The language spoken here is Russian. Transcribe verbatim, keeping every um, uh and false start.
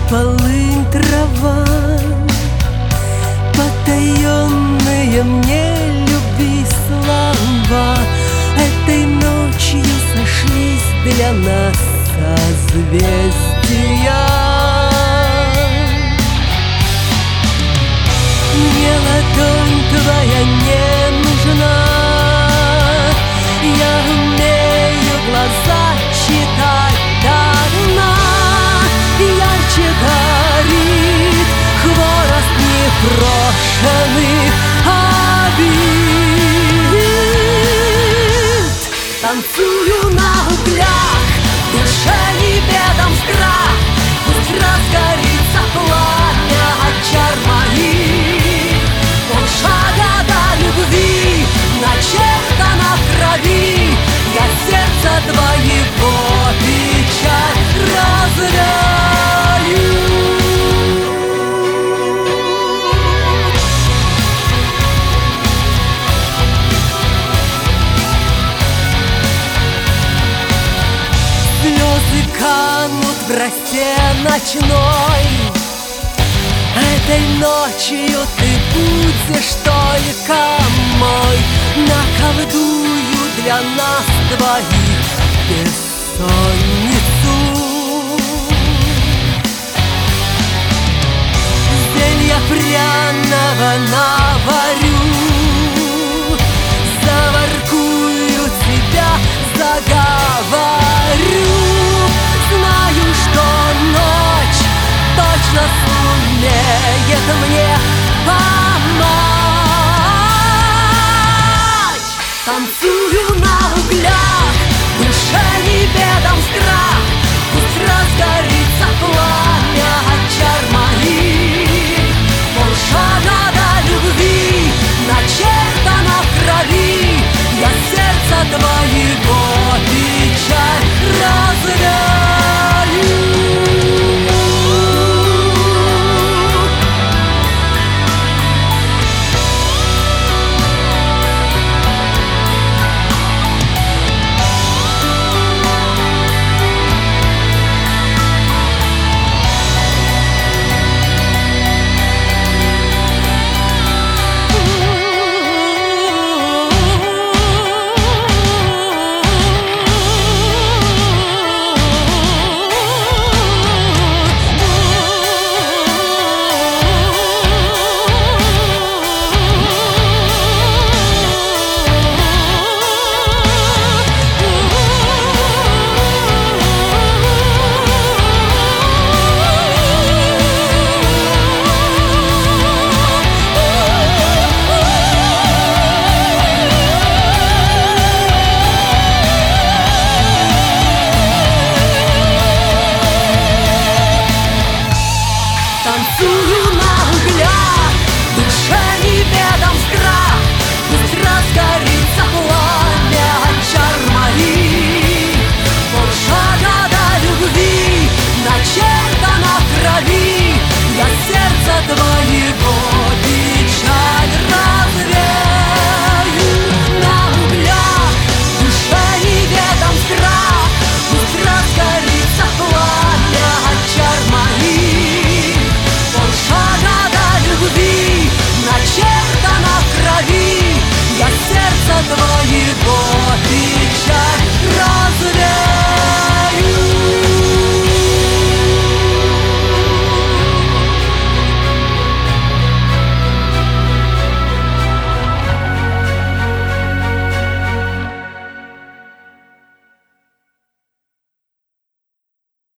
полынь, трава, потаенные мне любви слова. Этой ночью сошлись для нас созвездия. Мне ладонь твоя не нужна, я умею глаза читать давно. Ярче горит хворост непрошенных обид. Танцую на углях, в душе неведом страх. Пусть разгорится пламя от чар моих. Полшага до любви начертана в крови. Я сердце твоего печаль разряю. Слезы канут в росе ночной. Этой ночью ты будешь только мой. Наколдую для нас двоих бессонницу. Зелья пряного наварю, заворкую тебя, заговорю. Знаю, что ночь точно сумеет мне